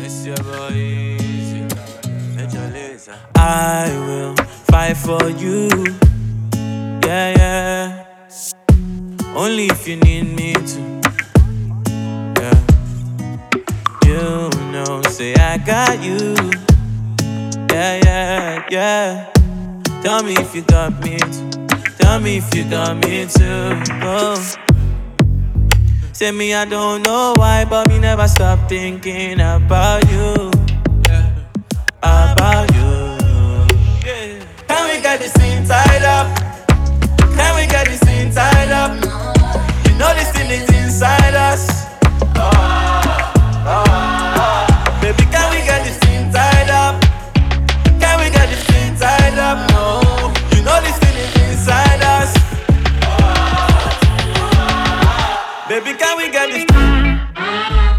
It's your boy Easy, Major Lazer. I will fight for you, yeah, yeah. Only if you need me to, yeah. You know, say I got you, yeah, yeah, yeah. Tell me if you got me too. Tell me if you got me too. Oh. Say me, I don't know why, but me never stop thinking about you. About you. Can we get this thing tied up? Can we get this thing tied up? You know this thing is inside us.